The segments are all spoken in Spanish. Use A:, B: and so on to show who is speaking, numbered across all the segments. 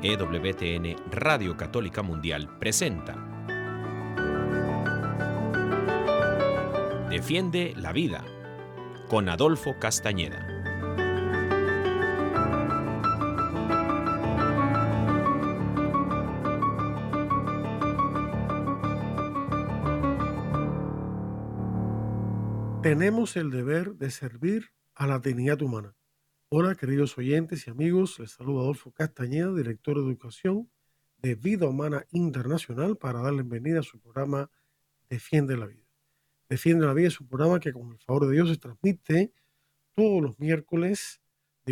A: EWTN Radio Católica Mundial presenta Defiende la vida con Adolfo Castañeda.
B: Tenemos el deber de servir a la dignidad humana. Hola, queridos oyentes y amigos, les saluda Adolfo Castañeda, director de Educación de Vida Humana Internacional, para darle bienvenida a su programa Defiende la Vida. Defiende la Vida es un programa que, con el favor de Dios, se transmite todos los miércoles de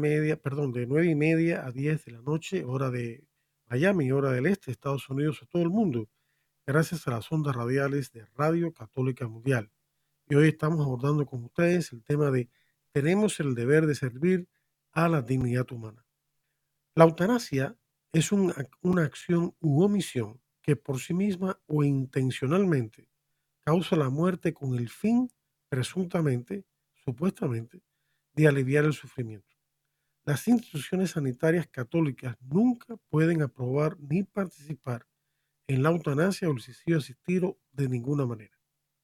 B: 9:30 a 10 de la noche, hora de Miami, hora del este, Estados Unidos, a todo el mundo, gracias a las ondas radiales de Radio Católica Mundial. Y hoy estamos abordando con ustedes el tema de tenemos el deber de servir a la dignidad humana. La eutanasia es una acción u omisión que por sí misma o intencionalmente causa la muerte con el fin, presuntamente, supuestamente, de aliviar el sufrimiento. Las instituciones sanitarias católicas nunca pueden aprobar ni participar en la eutanasia o el suicidio asistido de ninguna manera.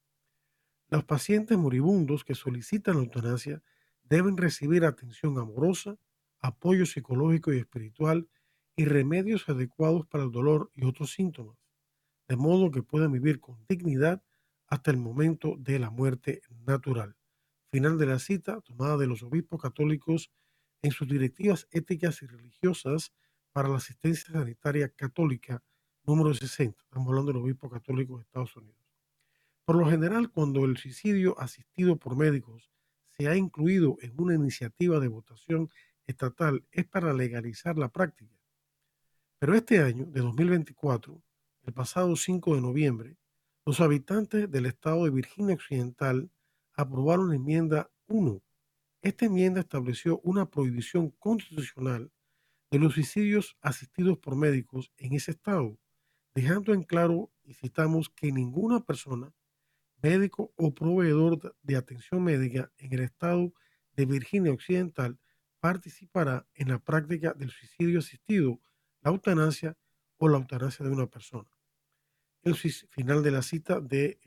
B: Los pacientes moribundos que solicitan la eutanasia deben recibir atención amorosa, apoyo psicológico y espiritual y remedios adecuados para el dolor y otros síntomas, de modo que puedan vivir con dignidad hasta el momento de la muerte natural. Final de la cita tomada de los obispos católicos en sus directivas éticas y religiosas para la asistencia sanitaria católica número 60. Estamos hablando de los obispos católicos de Estados Unidos. Por lo general, cuando el suicidio asistido por médicos se ha incluido en una iniciativa de votación estatal, es para legalizar la práctica. Pero este año, de 2024, el pasado 5 de noviembre, los habitantes del estado de Virginia Occidental aprobaron la enmienda 1. Esta enmienda estableció una prohibición constitucional de los suicidios asistidos por médicos en ese estado, dejando en claro, y citamos, que ninguna persona, médico o proveedor de atención médica en el estado de Virginia Occidental participará en la práctica del suicidio asistido, la eutanasia o la eutanasia de una persona. Final de la cita de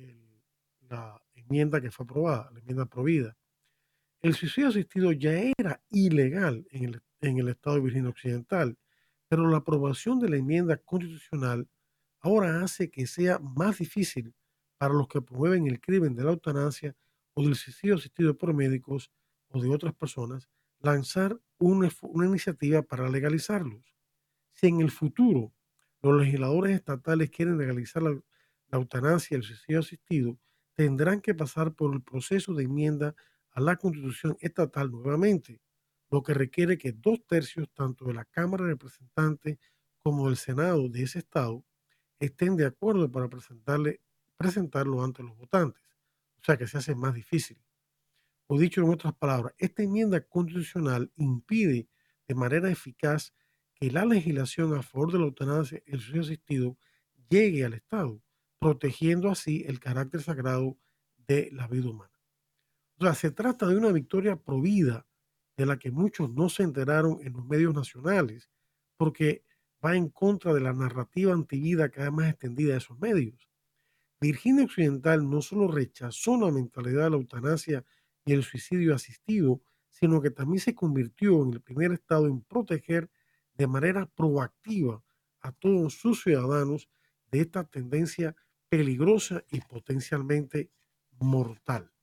B: la enmienda que fue aprobada, la enmienda prohibida. El suicidio asistido ya era ilegal en el estado de Virginia Occidental, pero la aprobación de la enmienda constitucional ahora hace que sea más difícil para los que promueven el crimen de la eutanasia o del suicidio asistido por médicos o de otras personas lanzar una iniciativa para legalizarlos. Si en el futuro los legisladores estatales quieren legalizar la eutanasia y el suicidio asistido, tendrán que pasar por el proceso de enmienda a la Constitución estatal nuevamente, lo que requiere que 2/3 tanto de la Cámara de Representantes como del Senado de ese estado estén de acuerdo para presentarlo ante los votantes. O sea que se hace más difícil. O dicho en otras palabras, esta enmienda constitucional impide de manera eficaz que la legislación a favor de la eutanasia y el suicidio asistido llegue al Estado, protegiendo así el carácter sagrado de la vida humana. O sea, se trata de una victoria provida de la que muchos no se enteraron en los medios nacionales, porque va en contra de la narrativa antivida cada más extendida de esos medios. Virginia Occidental no solo rechazó la mentalidad de la eutanasia y el suicidio asistido, sino que también se convirtió en el primer estado en proteger de manera proactiva a todos sus ciudadanos de esta tendencia peligrosa y potencialmente mortal.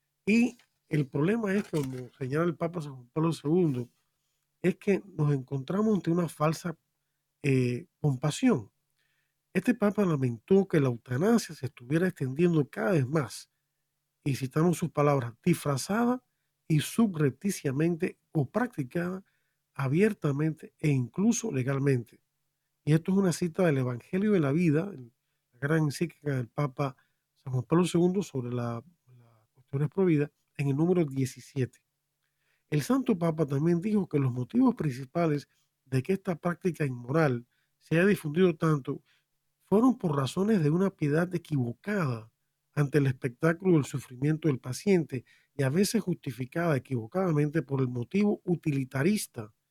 B: Y el problema es, como señala el Papa San Juan Pablo II, es que nos encontramos ante una falsa compasión. Este Papa lamentó que la eutanasia se estuviera extendiendo cada vez más, y citamos sus palabras, disfrazada y subrepticiamente o practicada abiertamente e incluso legalmente. Y esto es una cita del Evangelio de la Vida, la gran encíclica del Papa San Juan Pablo II sobre las cuestiones prohibidas, en el número 17. El Santo Papa también dijo que los motivos principales de que esta práctica inmoral se haya difundido tanto fueron por razones de una piedad equivocada ante el espectáculo del sufrimiento del paciente y a veces justificada equivocadamente por el motivo utilitarista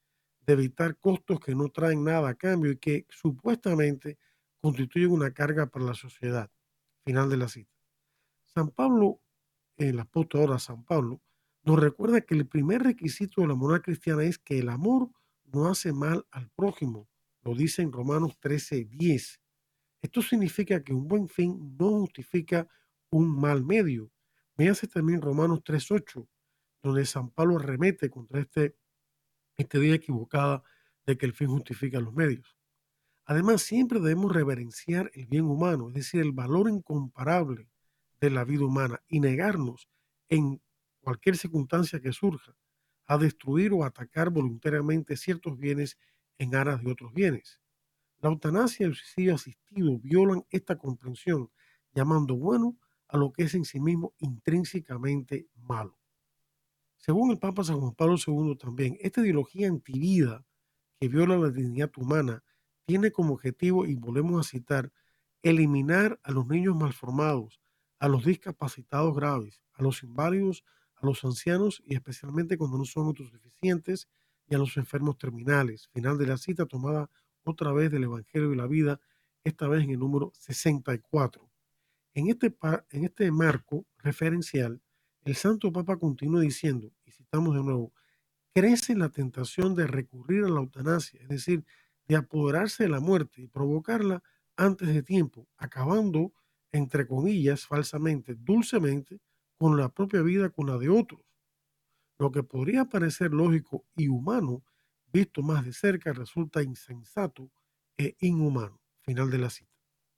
B: de evitar costos que no traen nada a cambio y que supuestamente constituyen una carga para la sociedad. Final de la cita. San Pablo, el apóstol ahora San Pablo, nos recuerda que el primer requisito de la moral cristiana es que el amor no hace mal al prójimo. Lo dice en Romanos 13:10. Esto significa que un buen fin no justifica un mal medio. Véase también Romanos 3:8, donde San Pablo remete contra esta idea equivocada de que el fin justifica los medios. Además, siempre debemos reverenciar el bien humano, es decir, el valor incomparable de la vida humana y negarnos en cualquier circunstancia que surja a destruir o atacar voluntariamente ciertos bienes en aras de otros bienes. La eutanasia y el suicidio asistido violan esta comprensión, llamando bueno a lo que es en sí mismo intrínsecamente malo. Según el Papa San Juan Pablo II también, esta ideología antivida que viola la dignidad humana tiene como objetivo, y volvemos a citar, eliminar a los niños malformados, a los discapacitados graves, a los inválidos, a los ancianos y especialmente cuando no son autosuficientes y a los enfermos terminales. Final de la cita tomada otra vez del Evangelio de la Vida, esta vez en el número 64. En este marco referencial, el Santo Papa continúa diciendo, y citamos de nuevo, crece la tentación de recurrir a la eutanasia, es decir, de apoderarse de la muerte y provocarla antes de tiempo, acabando, entre comillas, falsamente, dulcemente, con la propia vida, con la de otros. Lo que podría parecer lógico y humano, visto más de cerca, resulta insensato e inhumano. Final de la cita.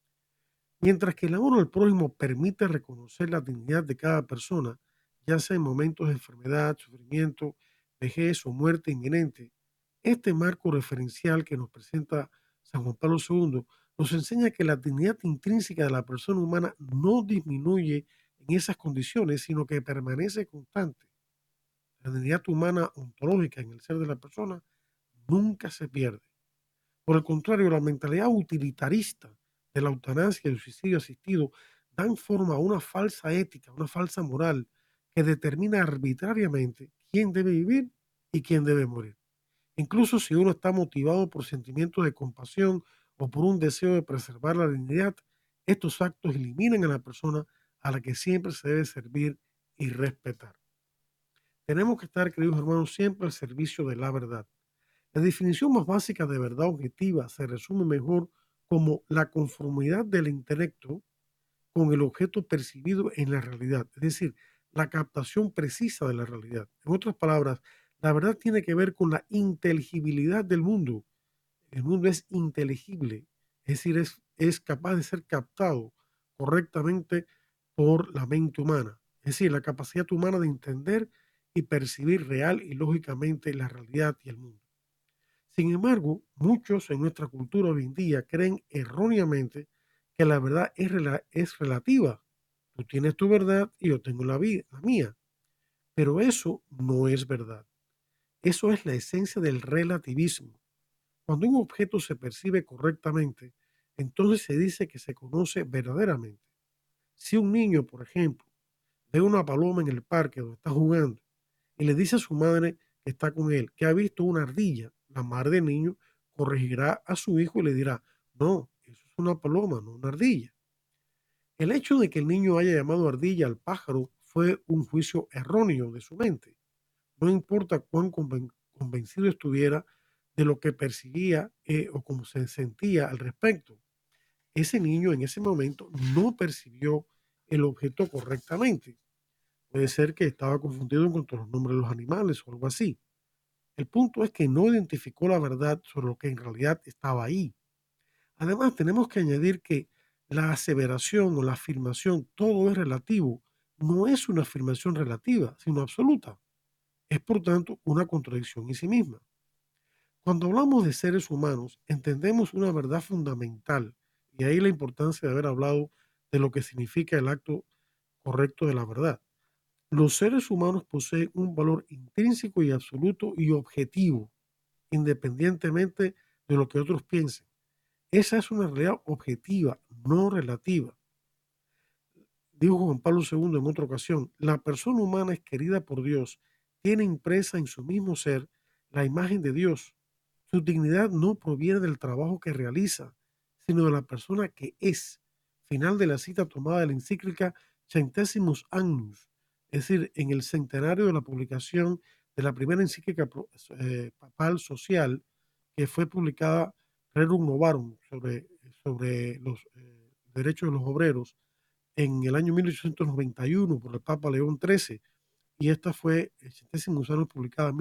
B: Mientras que el amor al prójimo permite reconocer la dignidad de cada persona, ya sea en momentos de enfermedad, sufrimiento, vejez o muerte inminente, este marco referencial que nos presenta San Juan Pablo II nos enseña que la dignidad intrínseca de la persona humana no disminuye en esas condiciones, sino que permanece constante. La dignidad humana ontológica en el ser de la persona nunca se pierde. Por el contrario, la mentalidad utilitarista de la eutanasia y el suicidio asistido dan forma a una falsa ética, una falsa moral que determina arbitrariamente quién debe vivir y quién debe morir. Incluso si uno está motivado por sentimientos de compasión o por un deseo de preservar la dignidad, estos actos eliminan a la persona a la que siempre se debe servir y respetar. Tenemos que estar, queridos hermanos, siempre al servicio de la verdad. La definición más básica de verdad objetiva se resume mejor como la conformidad del intelecto con el objeto percibido en la realidad, es decir, la captación precisa de la realidad. En otras palabras, la verdad tiene que ver con la inteligibilidad del mundo. El mundo es inteligible, es decir, es capaz de ser captado correctamente por la mente humana. Es decir, la capacidad humana de entender y percibir real y lógicamente la realidad y el mundo. Sin embargo, muchos en nuestra cultura hoy en día creen erróneamente que la verdad es relativa. Tú tienes tu verdad y yo tengo la mía. Pero eso no es verdad. Eso es la esencia del relativismo. Cuando un objeto se percibe correctamente, entonces se dice que se conoce verdaderamente. Si un niño, por ejemplo, ve una paloma en el parque donde está jugando y le dice a su madre que está con él que ha visto una ardilla, la madre del niño corregirá a su hijo y le dirá, no, eso es una paloma, no una ardilla. El hecho de que el niño haya llamado ardilla al pájaro fue un juicio erróneo de su mente. No importa cuán convencido estuviera de lo que percibía o cómo se sentía al respecto. Ese niño en ese momento no percibió el objeto correctamente. Puede ser que estaba confundido con todos los nombres de los animales o algo así. El punto es que no identificó la verdad sobre lo que en realidad estaba ahí. Además, tenemos que añadir que la aseveración o la afirmación todo es relativo no es una afirmación relativa, sino absoluta. Es por tanto una contradicción en sí misma. Cuando hablamos de seres humanos, entendemos una verdad fundamental y ahí la importancia de haber hablado de lo que significa el acto correcto de la verdad. Los seres humanos poseen un valor intrínseco y absoluto y objetivo, independientemente de lo que otros piensen. Esa es una realidad objetiva, no relativa. Dijo Juan Pablo II en otra ocasión, la persona humana es querida por Dios, tiene impresa en su mismo ser la imagen de Dios. Su dignidad no proviene del trabajo que realiza, sino de la persona que es. Final de la cita tomada de la encíclica Centésimos Annus, es decir, en el centenario de la publicación de la primera encíclica papal social que fue publicada Rerum Novarum sobre los derechos de los obreros en el año 1891 por el Papa León XIII, y esta fue el centésimo año publicada en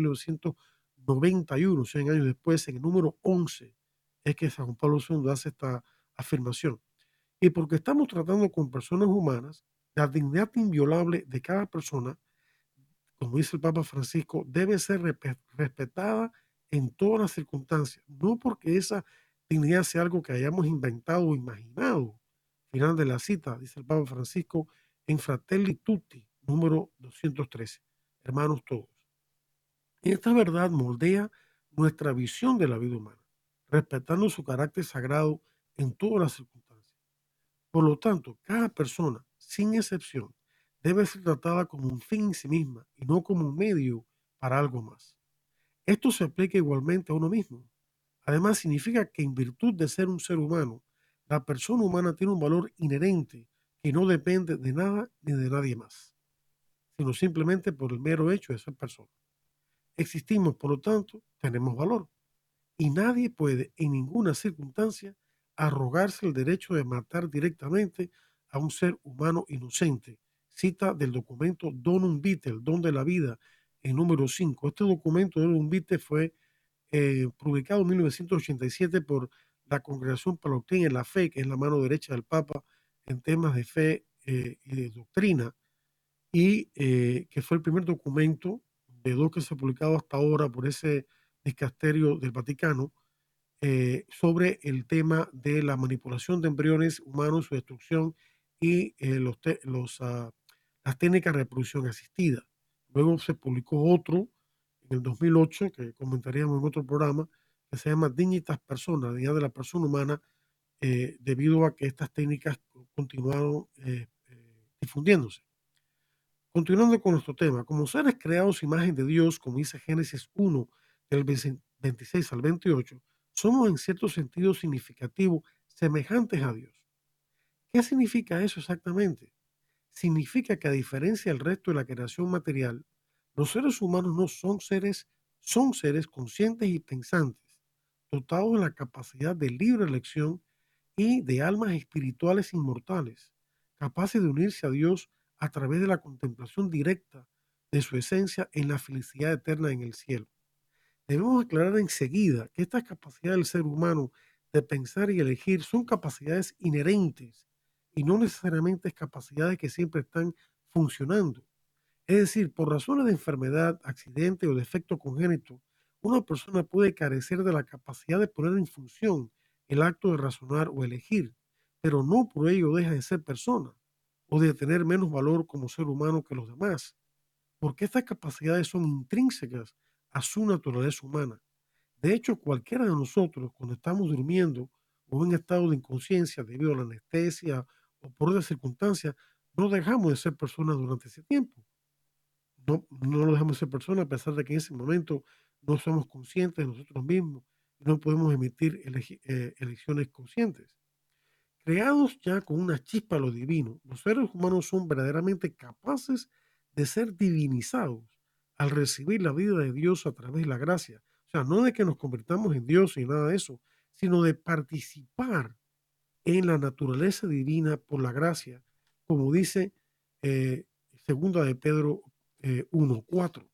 B: 1991, 100 años después, en el número 11, es que San Juan Pablo II hace esta afirmación. Y porque estamos tratando con personas humanas, la dignidad inviolable de cada persona, como dice el Papa Francisco, debe ser respetada en todas las circunstancias, no porque esa dignidad sea algo que hayamos inventado o imaginado. Final de la cita, dice el Papa Francisco en Fratelli Tutti, número 213. Hermanos todos. Y esta verdad moldea nuestra visión de la vida humana, respetando su carácter sagrado en todas las circunstancias. Por lo tanto, cada persona, sin excepción, debe ser tratada como un fin en sí misma y no como un medio para algo más. Esto se aplica igualmente a uno mismo. Además, significa que en virtud de ser un ser humano, la persona humana tiene un valor inherente que no depende de nada ni de nadie más, sino simplemente por el mero hecho de ser persona. Existimos, por lo tanto, tenemos valor. Y nadie puede, en ninguna circunstancia, arrogarse el derecho de matar directamente a un ser humano inocente. Cita del documento Donum Vitae, el don de la vida, en número 5. Este documento Donum Vitae fue publicado en 1987 por la Congregación para la Doctrina y la Fe, que es la mano derecha del Papa en temas de fe y de doctrina, y que fue el primer documento de dos que se ha publicado hasta ahora por ese dicasterio del Vaticano, sobre el tema de la manipulación de embriones humanos, su destrucción y las técnicas de reproducción asistida. Luego se publicó otro en el 2008, que comentaríamos en otro programa, que se llama Dignitas Persona, Dignidad de la Persona Humana, debido a que estas técnicas continuaron difundiéndose. Continuando con nuestro tema, como seres creados a imagen de Dios, como dice Génesis 1, del 26 al 28, somos en cierto sentido significativo semejantes a Dios. ¿Qué significa eso exactamente? Significa que a diferencia del resto de la creación material, los seres humanos no son seres conscientes y pensantes, dotados de la capacidad de libre elección y de almas espirituales inmortales, capaces de unirse a Dios a través de la contemplación directa de su esencia en la felicidad eterna en el cielo. Debemos aclarar enseguida que estas capacidades del ser humano de pensar y elegir son capacidades inherentes y no necesariamente capacidades que siempre están funcionando. Es decir, por razones de enfermedad, accidente o defecto congénito, una persona puede carecer de la capacidad de poner en función el acto de razonar o elegir, pero no por ello deja de ser persona o de tener menos valor como ser humano que los demás, porque estas capacidades son intrínsecas a su naturaleza humana. De hecho, cualquiera de nosotros, cuando estamos durmiendo o en estado de inconsciencia debido a la anestesia o por otras circunstancias, no dejamos de ser personas durante ese tiempo. No lo dejamos de ser personas a pesar de que en ese momento no somos conscientes de nosotros mismos y no podemos emitir elecciones conscientes. Creados ya con una chispa de lo divino, los seres humanos son verdaderamente capaces de ser divinizados al recibir la vida de Dios a través de la gracia. O sea, no de que nos convirtamos en Dios y nada de eso, sino de participar en la naturaleza divina por la gracia, como dice eh, segunda de Pedro 1:4.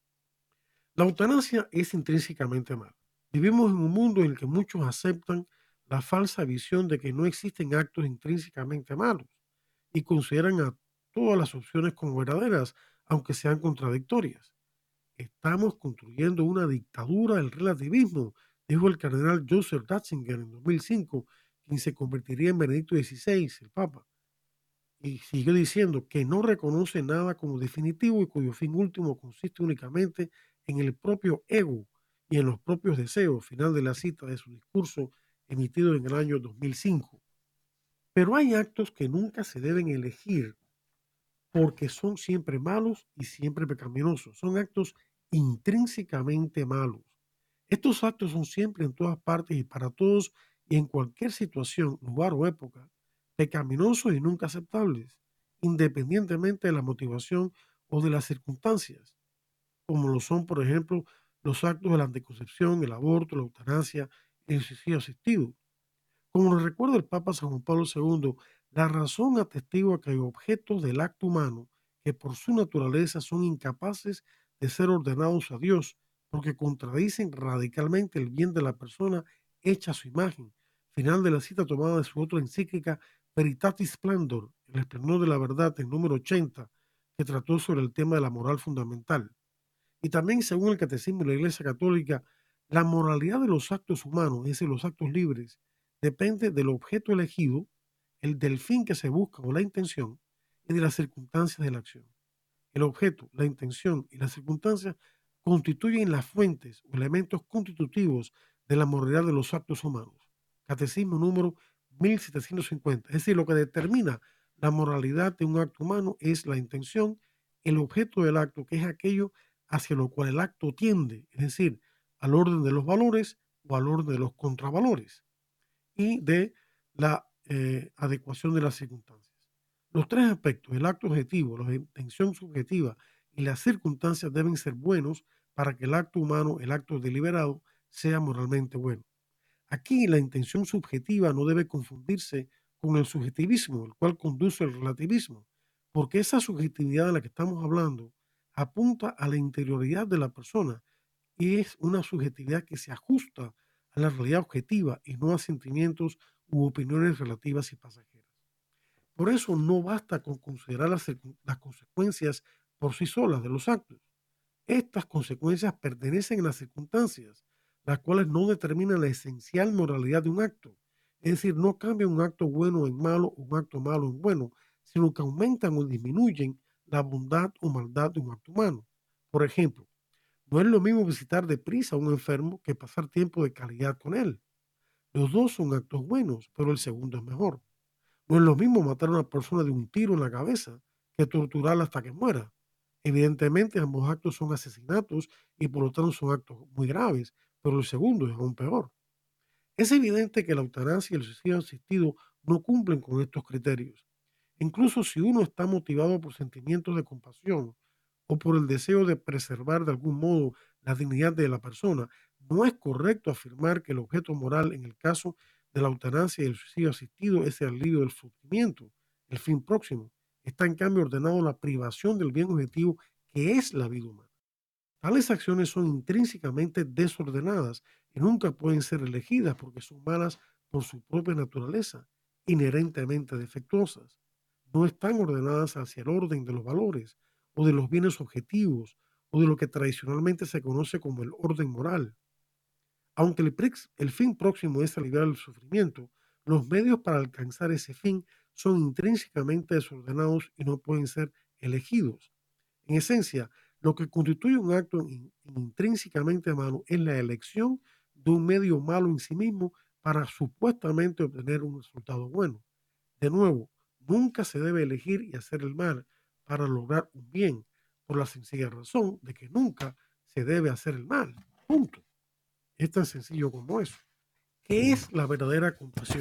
B: La eutanasia es intrínsecamente mala. Vivimos en un mundo en el que muchos aceptan la falsa visión de que no existen actos intrínsecamente malos y consideran a todas las opciones como verdaderas, aunque sean contradictorias. Estamos construyendo una dictadura del relativismo, dijo el cardenal Joseph Ratzinger en 2005, quien se convertiría en Benedicto XVI, el Papa. Y siguió diciendo que no reconoce nada como definitivo y cuyo fin último consiste únicamente en el propio ego y en los propios deseos, final de la cita de su discurso emitido en el año 2005. Pero hay actos que nunca se deben elegir porque son siempre malos y siempre pecaminosos. Son actos intrínsecamente malos. Estos actos son siempre en todas partes y para todos y en cualquier situación, lugar o época, pecaminosos y nunca aceptables, independientemente de la motivación o de las circunstancias, como lo son, por ejemplo, los actos de la anticoncepción, el aborto, la eutanasia, el suicidio asistido. Como nos recuerda el Papa San Juan Pablo II, la razón atestigua que hay objetos del acto humano que por su naturaleza son incapaces de ser ordenados a Dios, porque contradicen radicalmente el bien de la persona hecha a su imagen. Final de la cita tomada de su otra encíclica, Veritatis Splendor, el esplendor de la verdad, el número 80, que trató sobre el tema de la moral fundamental. Y también, según el Catecismo de la Iglesia Católica, la moralidad de los actos humanos, es decir, los actos libres, depende del objeto elegido, el del fin que se busca o la intención, y de las circunstancias de la acción. El objeto, la intención y las circunstancias constituyen las fuentes o elementos constitutivos de la moralidad de los actos humanos. Catecismo número 1750. Es decir, lo que determina la moralidad de un acto humano es la intención, el objeto del acto, que es aquello hacia lo cual el acto tiende, es decir, al orden de los valores o al orden de los contravalores y de la adecuación de las circunstancias. Los tres aspectos, el acto objetivo, la intención subjetiva y las circunstancias deben ser buenos para que el acto humano, el acto deliberado, sea moralmente bueno. Aquí la intención subjetiva no debe confundirse con el subjetivismo, el cual conduce al relativismo, porque esa subjetividad de la que estamos hablando apunta a la interioridad de la persona y es una subjetividad que se ajusta a la realidad objetiva y no a sentimientos u opiniones relativas y pasajeras. Por eso no basta con considerar las consecuencias por sí solas de los actos. Estas consecuencias pertenecen a las circunstancias, las cuales no determinan la esencial moralidad de un acto. Es decir, no cambian un acto bueno en malo o un acto malo en bueno, sino que aumentan o disminuyen la bondad o maldad de un acto humano. Por ejemplo, no es lo mismo visitar deprisa a un enfermo que pasar tiempo de calidad con él. Los dos son actos buenos, pero el segundo es mejor. No es lo mismo matar a una persona de un tiro en la cabeza que torturarla hasta que muera. Evidentemente, ambos actos son asesinatos y por lo tanto son actos muy graves, pero el segundo es aún peor. Es evidente que la eutanasia y el suicidio asistido no cumplen con estos criterios. Incluso si uno está motivado por sentimientos de compasión o por el deseo de preservar de algún modo la dignidad de la persona, no es correcto afirmar que el objeto moral en el caso de la eutanasia y el suicidio asistido es el alivio del sufrimiento, el fin próximo. Está en cambio ordenado la privación del bien objetivo que es la vida humana. Tales acciones son intrínsecamente desordenadas y nunca pueden ser elegidas porque son malas por su propia naturaleza, inherentemente defectuosas. No están ordenadas hacia el orden de los valores o de los bienes objetivos o de lo que tradicionalmente se conoce como el orden moral. Aunque el fin próximo es aliviar el sufrimiento, los medios para alcanzar ese fin son intrínsecamente desordenados y no pueden ser elegidos. En esencia, lo que constituye un acto intrínsecamente malo es la elección de un medio malo en sí mismo para supuestamente obtener un resultado bueno. De nuevo, nunca se debe elegir y hacer el mal para lograr un bien, por la sencilla razón de que nunca se debe hacer el mal. Punto. Es tan sencillo como eso. ¿Qué es la verdadera compasión?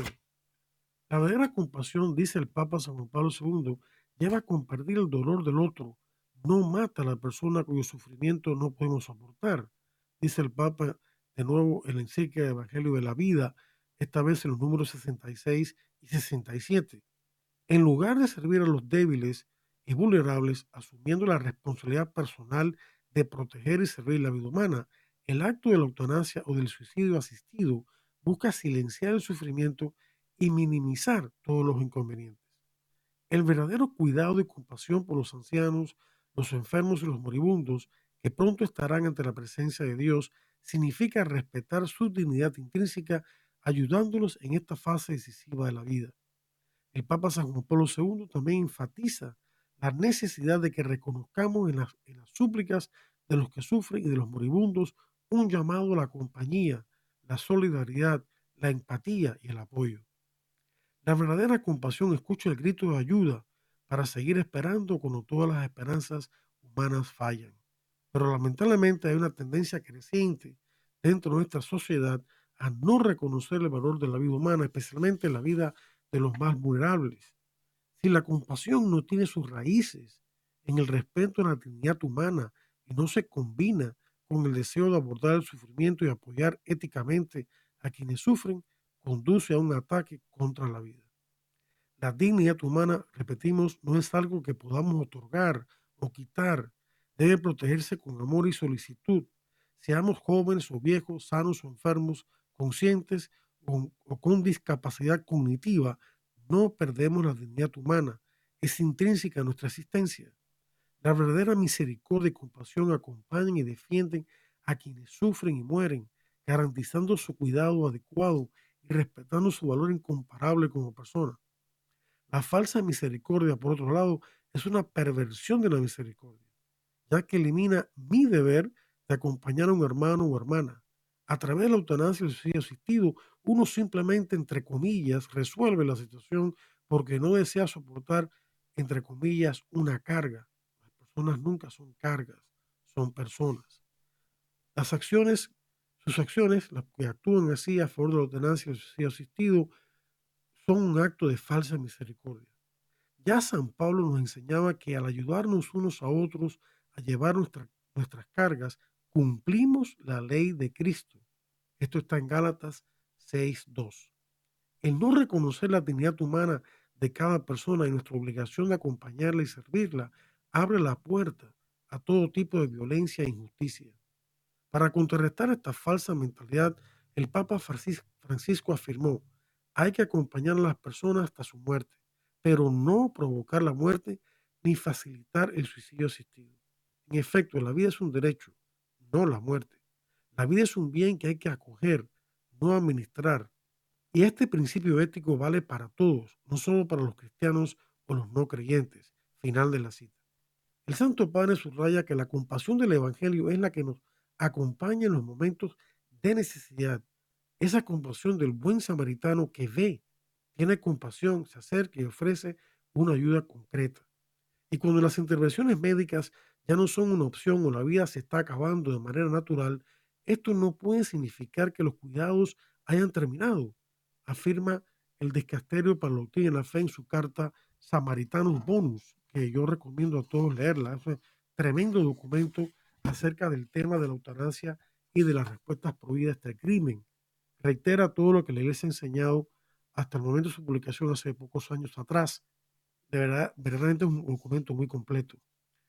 B: La verdadera compasión, dice el Papa San Juan Pablo II, lleva a compartir el dolor del otro, no mata a la persona cuyo sufrimiento no podemos soportar. Dice el Papa de nuevo en la encíclica Evangelio de la Vida, esta vez en los números 66 y 67. En lugar de servir a los débiles y vulnerables, asumiendo la responsabilidad personal de proteger y servir la vida humana, el acto de la eutanasia o del suicidio asistido busca silenciar el sufrimiento y minimizar todos los inconvenientes. El verdadero cuidado y compasión por los ancianos, los enfermos y los moribundos, que pronto estarán ante la presencia de Dios, significa respetar su dignidad intrínseca, ayudándolos en esta fase decisiva de la vida. El Papa San Juan Pablo II también enfatiza la necesidad de que reconozcamos en las súplicas de los que sufren y de los moribundos un llamado a la compañía, la solidaridad, la empatía y el apoyo. La verdadera compasión escucha el grito de ayuda para seguir esperando cuando todas las esperanzas humanas fallan. Pero lamentablemente hay una tendencia creciente dentro de nuestra sociedad a no reconocer el valor de la vida humana, especialmente la vida de los más vulnerables. Si la compasión no tiene sus raíces en el respeto a la dignidad humana y no se combina con el deseo de abordar el sufrimiento y apoyar éticamente a quienes sufren, conduce a un ataque contra la vida. La dignidad humana, repetimos, no es algo que podamos otorgar o quitar. Debe protegerse con amor y solicitud. Seamos jóvenes o viejos, sanos o enfermos, conscientes o con discapacidad cognitiva, no perdemos la dignidad humana. Es intrínseca a nuestra existencia. La verdadera misericordia y compasión acompañan y defienden a quienes sufren y mueren, garantizando su cuidado adecuado y respetando su valor incomparable como persona. La falsa misericordia, por otro lado, es una perversión de la misericordia, ya que elimina mi deber de acompañar a un hermano o hermana. A través de la eutanasia y el suicidio asistido, uno simplemente, entre comillas, resuelve la situación porque no desea soportar, entre comillas, una carga. Las personas nunca son cargas, son personas. Las acciones, sus acciones, las que actúan así a favor de la eutanasia y el suicidio asistido, son un acto de falsa misericordia. Ya San Pablo nos enseñaba que al ayudarnos unos a otros a llevar nuestras cargas, cumplimos la ley de Cristo. Esto está en Gálatas 6:2. El no reconocer la dignidad humana de cada persona y nuestra obligación de acompañarla y servirla abre la puerta a todo tipo de violencia e injusticia. Para contrarrestar esta falsa mentalidad, el Papa Francisco afirmó, hay que acompañar a las personas hasta su muerte, pero no provocar la muerte ni facilitar el suicidio asistido. En efecto, la vida es un derecho, no la muerte. La vida es un bien que hay que acoger, no administrar. Y este principio ético vale para todos, no solo para los cristianos o los no creyentes. Final de la cita. El Santo Padre subraya que la compasión del Evangelio es la que nos acompaña en los momentos de necesidad. Esa compasión del buen samaritano que ve, tiene compasión, se acerca y ofrece una ayuda concreta. Y cuando las intervenciones médicas ya no son una opción o la vida se está acabando de manera natural, esto no puede significar que los cuidados hayan terminado, afirma el Dicasterio para la Doctrina y la Fe en su carta Samaritanus Bonus, que yo recomiendo a todos leerla. Es un tremendo documento acerca del tema de la eutanasia y de las respuestas prohibidas a este crimen. Reitera todo lo que la Iglesia ha enseñado hasta el momento de su publicación hace pocos años atrás. De verdad, verdaderamente es un documento muy completo.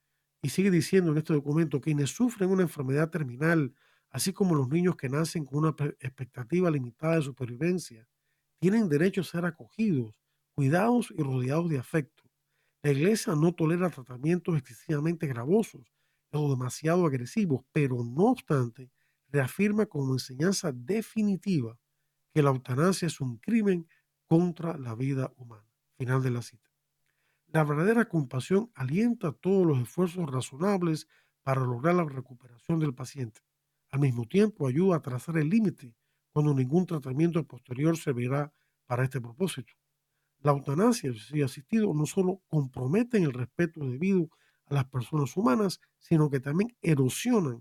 B: Y sigue diciendo en este documento que quienes sufren una enfermedad terminal, así como los niños que nacen con una expectativa limitada de supervivencia, tienen derecho a ser acogidos, cuidados y rodeados de afecto. La iglesia no tolera tratamientos excesivamente gravosos o demasiado agresivos, pero no obstante, reafirma como enseñanza definitiva que la eutanasia es un crimen contra la vida humana. Final de la cita. La verdadera compasión alienta todos los esfuerzos razonables para lograr la recuperación del paciente. Al mismo tiempo, ayuda a trazar el límite cuando ningún tratamiento posterior servirá para este propósito. La eutanasia y el suicidio asistido no solo comprometen el respeto debido a las personas humanas, sino que también erosionan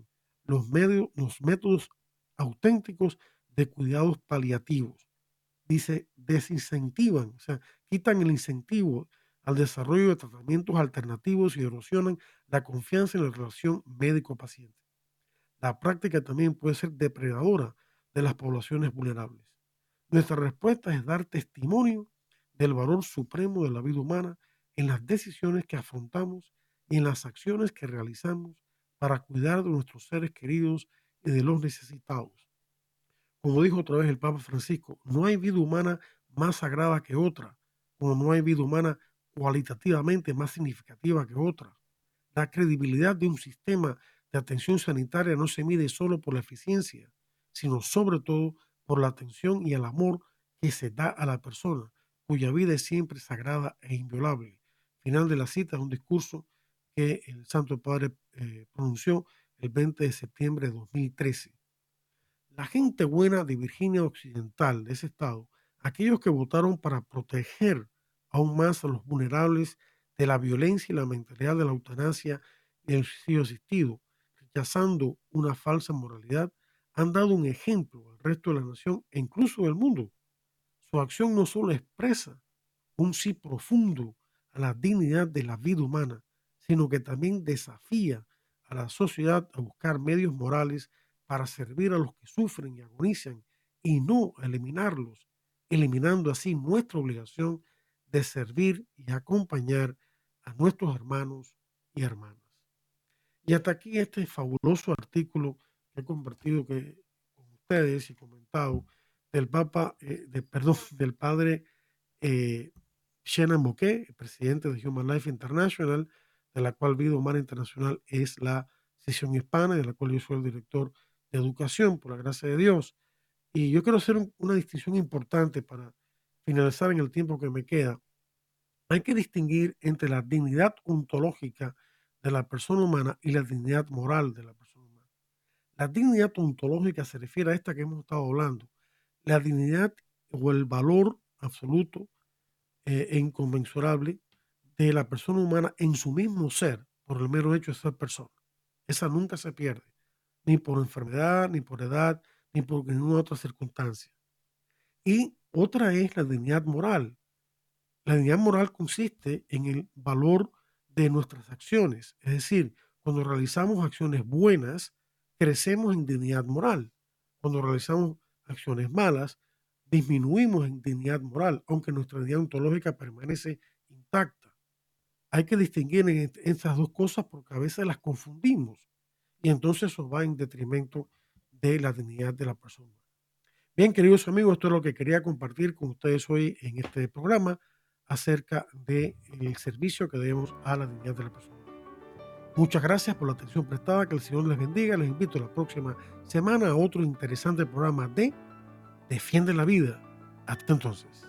B: los métodos auténticos de cuidados paliativos. Dice, desincentivan, o sea, quitan el incentivo al desarrollo de tratamientos alternativos y erosionan la confianza en la relación médico-paciente. La práctica también puede ser depredadora de las poblaciones vulnerables. Nuestra respuesta es dar testimonio del valor supremo de la vida humana en las decisiones que afrontamos y en las acciones que realizamos para cuidar de nuestros seres queridos y de los necesitados. Como dijo otra vez el Papa Francisco, no hay vida humana más sagrada que otra, como no hay vida humana cualitativamente más significativa que otra. La credibilidad de un sistema de atención sanitaria no se mide solo por la eficiencia, sino sobre todo por la atención y el amor que se da a la persona, cuya vida es siempre sagrada e inviolable. Final de la cita es un discurso que el Santo Padre pronunció el 20 de septiembre de 2013. La gente buena de Virginia Occidental, de ese estado, aquellos que votaron para proteger aún más a los vulnerables de la violencia y la mentalidad de la eutanasia y el suicidio asistido, rechazando una falsa moralidad, han dado un ejemplo al resto de la nación e incluso del mundo. Su acción no solo expresa un sí profundo a la dignidad de la vida humana, sino que también desafía a la sociedad a buscar medios morales para servir a los que sufren y agonizan y no a eliminarlos, eliminando así nuestra obligación de servir y acompañar a nuestros hermanos y hermanas. Y hasta aquí este fabuloso artículo que he compartido con ustedes y comentado del Papa, perdón, del Padre eh, Shannon Bouquet, el presidente de Human Life International, de la cual Vida Humana Internacional es la sección hispana, de la cual yo soy el director de educación, por la gracia de Dios. Y yo quiero hacer una distinción importante para finalizar en el tiempo que me queda. Hay que distinguir entre la dignidad ontológica de la persona humana y la dignidad moral de la persona humana. La dignidad ontológica se refiere a esta que hemos estado hablando, la dignidad o el valor absoluto e inconmensurable de la persona humana en su mismo ser, por el mero hecho de ser persona. Esa nunca se pierde, ni por enfermedad, ni por edad, ni por ninguna otra circunstancia. Y otra es la dignidad moral. La dignidad moral consiste en el valor de nuestras acciones. Es decir, cuando realizamos acciones buenas, crecemos en dignidad moral. Cuando realizamos acciones malas, disminuimos en dignidad moral, aunque nuestra dignidad ontológica permanece intacta. Hay que distinguir en estas dos cosas porque a veces las confundimos y entonces eso va en detrimento de la dignidad de la persona. Bien, queridos amigos, esto es lo que quería compartir con ustedes hoy en este programa acerca del servicio que debemos a la dignidad de la persona. Muchas gracias por la atención prestada, que el Señor les bendiga. Les invito la próxima semana a otro interesante programa de Defiende la Vida. Hasta entonces.